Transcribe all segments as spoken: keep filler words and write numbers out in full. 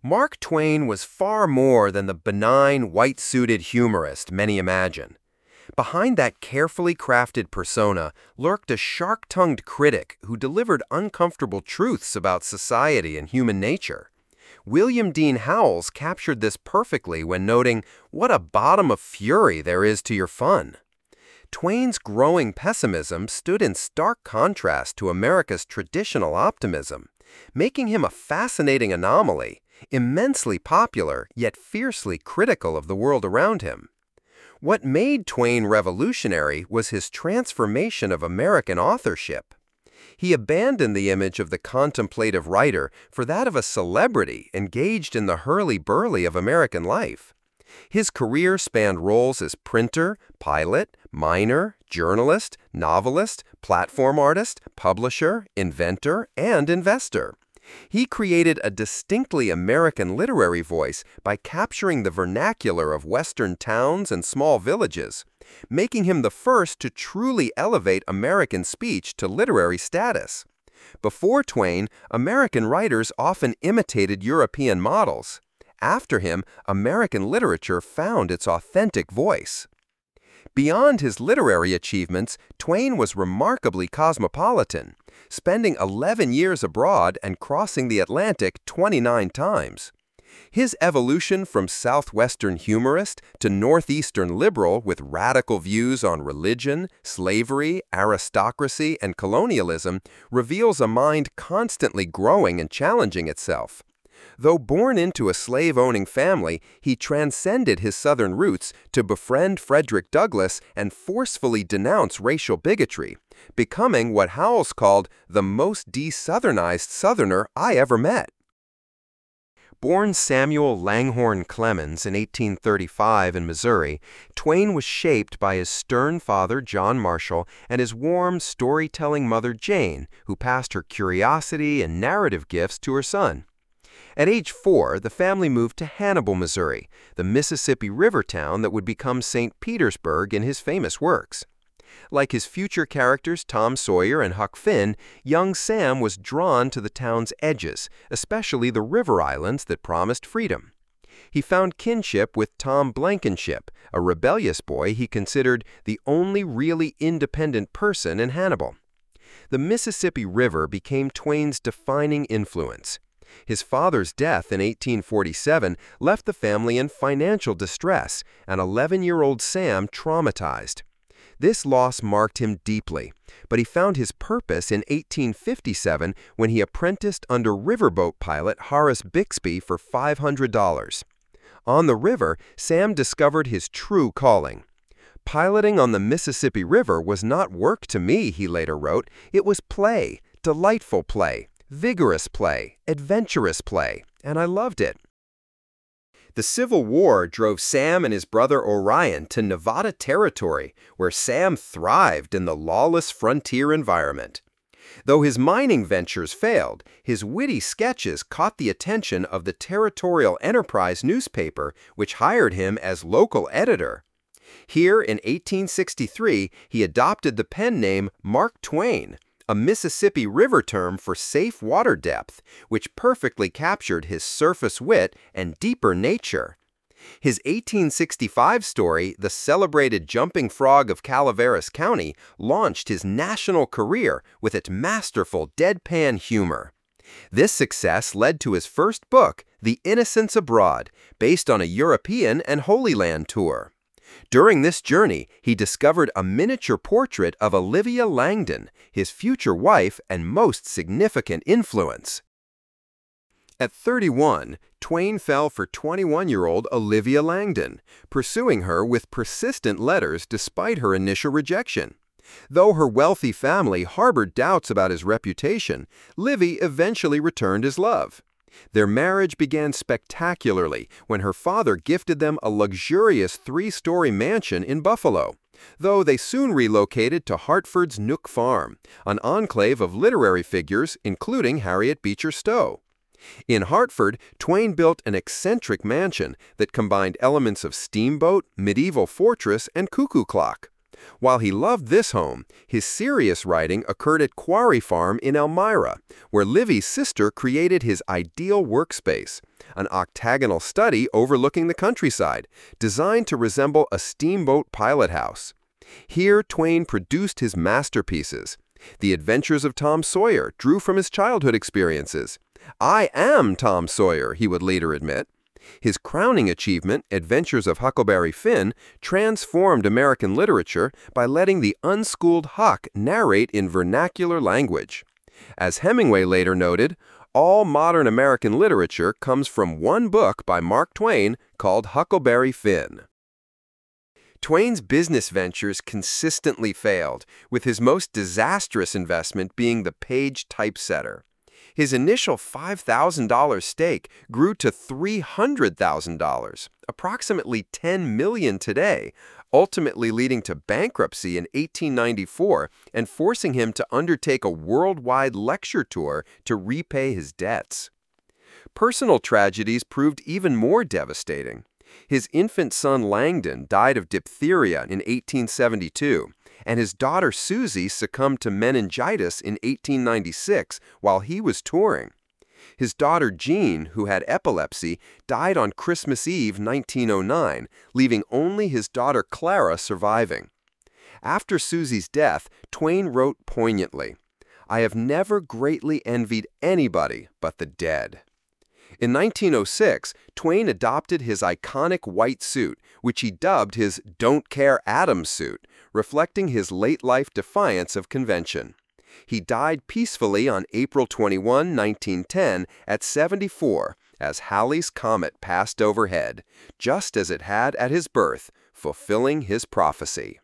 Mark Twain was far more than the benign, white-suited humorist many imagine. Behind that carefully crafted persona lurked a sharp-tongued critic who delivered uncomfortable truths about society and human nature. William Dean Howells captured this perfectly when noting, "What a bottom of fury there is to your fun." Twain's growing pessimism stood in stark contrast to America's traditional optimism, making him a fascinating anomaly, immensely popular yet fiercely critical of the world around him. What made Twain revolutionary was his transformation of American authorship. He abandoned the image of the contemplative writer for that of a celebrity engaged in the hurly-burly of American life. His career spanned roles as printer, pilot, miner, journalist, novelist, platform artist, publisher, inventor, and investor. He created a distinctly American literary voice by capturing the vernacular of Western towns and small villages, making him the first to truly elevate American speech to literary status. Before Twain, American writers often imitated European models. After him, American literature found its authentic voice. Beyond his literary achievements, Twain was remarkably cosmopolitan, spending eleven years abroad and crossing the Atlantic twenty-nine times. His evolution from Southwestern humorist to Northeastern liberal with radical views on religion, slavery, aristocracy, and colonialism reveals a mind constantly growing and challenging itself. Though born into a slave-owning family, he transcended his Southern roots to befriend Frederick Douglass and forcefully denounce racial bigotry, becoming what Howells called the most de-Southernized Southerner I ever met. Born Samuel Langhorne Clemens in eighteen thirty-five in Missouri, Twain was shaped by his stern father, John Marshall, and his warm, storytelling mother, Jane, who passed her curiosity and narrative gifts to her son. At age four, the family moved to Hannibal, Missouri, the Mississippi River town that would become Saint Petersburg in his famous works. Like his future characters Tom Sawyer and Huck Finn, young Sam was drawn to the town's edges, especially the river islands that promised freedom. He found kinship with Tom Blankenship, a rebellious boy he considered the only really independent person in Hannibal. The Mississippi River became Twain's defining influence. His father's death in eighteen forty-seven left the family in financial distress, and eleven-year-old Sam traumatized. This loss marked him deeply, but he found his purpose in eighteen fifty-seven when he apprenticed under riverboat pilot Horace Bixby for five hundred dollars. On the river, Sam discovered his true calling. "Piloting on the Mississippi River was not work to me," he later wrote. "It was play, delightful play. Vigorous play, adventurous play, and I loved it." The Civil War drove Sam and his brother Orion to Nevada Territory, where Sam thrived in the lawless frontier environment. Though his mining ventures failed, his witty sketches caught the attention of the Territorial Enterprise newspaper, which hired him as local editor. Here in eighteen sixty-three, he adopted the pen name Mark Twain, a Mississippi River term for safe water depth, which perfectly captured his surface wit and deeper nature. His eighteen sixty-five story, The Celebrated Jumping Frog of Calaveras County, launched his national career with its masterful deadpan humor. This success led to his first book, The Innocents Abroad, based on a European and Holy Land tour. During this journey, he discovered a miniature portrait of Olivia Langdon, his future wife and most significant influence. At thirty-one, Twain fell for twenty-one-year-old Olivia Langdon, pursuing her with persistent letters despite her initial rejection. Though her wealthy family harbored doubts about his reputation, Livy eventually returned his love. Their marriage began spectacularly when her father gifted them a luxurious three-story mansion in Buffalo, though they soon relocated to Hartford's Nook Farm, an enclave of literary figures including Harriet Beecher Stowe. In Hartford, Twain built an eccentric mansion that combined elements of steamboat, medieval fortress, and cuckoo clock. While he loved this home, his serious writing occurred at Quarry Farm in Elmira, where Livy's sister created his ideal workspace, an octagonal study overlooking the countryside, designed to resemble a steamboat pilot house. Here, Twain produced his masterpieces. The Adventures of Tom Sawyer drew from his childhood experiences. "I am Tom Sawyer," he would later admit. His crowning achievement, Adventures of Huckleberry Finn, transformed American literature by letting the unschooled Huck narrate in vernacular language. As Hemingway later noted, all modern American literature comes from one book by Mark Twain called Huckleberry Finn. Twain's business ventures consistently failed, with his most disastrous investment being the Page Typesetter. His initial five thousand dollar stake grew to three hundred thousand dollars, approximately ten million dollars today, ultimately leading to bankruptcy in eighteen ninety-four and forcing him to undertake a worldwide lecture tour to repay his debts. Personal tragedies proved even more devastating. His infant son Langdon died of diphtheria in eighteen seventy-two, and his daughter Susie succumbed to meningitis in eighteen ninety-six while he was touring. His daughter Jean, who had epilepsy, died on Christmas Eve nineteen oh nine, leaving only his daughter Clara surviving. After Susie's death, Twain wrote poignantly, "I have never greatly envied anybody but the dead." In nineteen oh six, Twain adopted his iconic white suit, which he dubbed his "Don't Care Adams suit," reflecting his late-life defiance of convention. He died peacefully on April twenty-first, nineteen ten, at seventy-four, as Halley's Comet passed overhead, just as it had at his birth, fulfilling his prophecy.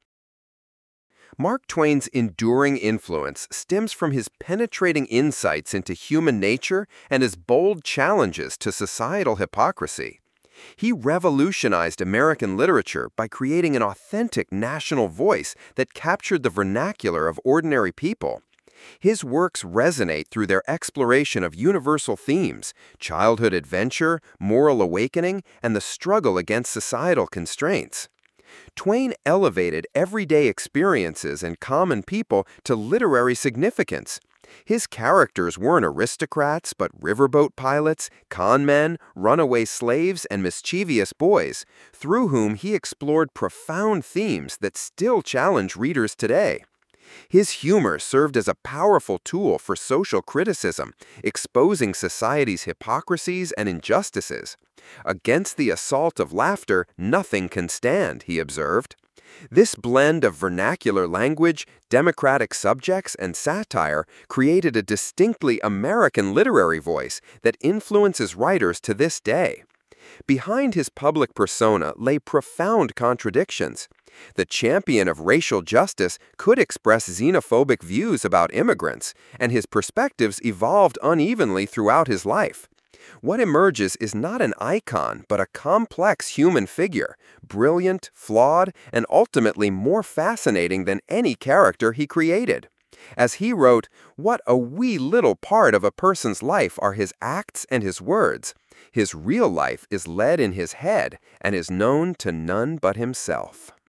Mark Twain's enduring influence stems from his penetrating insights into human nature and his bold challenges to societal hypocrisy. He revolutionized American literature by creating an authentic national voice that captured the vernacular of ordinary people. His works resonate through their exploration of universal themes: childhood adventure, moral awakening, and the struggle against societal constraints. Twain elevated everyday experiences and common people to literary significance. His characters weren't aristocrats, but riverboat pilots, con men, runaway slaves, and mischievous boys, through whom he explored profound themes that still challenge readers today. His humor served as a powerful tool for social criticism, exposing society's hypocrisies and injustices. "Against the assault of laughter, nothing can stand," he observed. This blend of vernacular language, democratic subjects, and satire created a distinctly American literary voice that influences writers to this day. Behind his public persona lay profound contradictions. The champion of racial justice could express xenophobic views about immigrants, and his perspectives evolved unevenly throughout his life. What emerges is not an icon, but a complex human figure, brilliant, flawed, and ultimately more fascinating than any character he created. As he wrote, "What a wee little part of a person's life are his acts and his words. His real life is led in his head and is known to none but himself."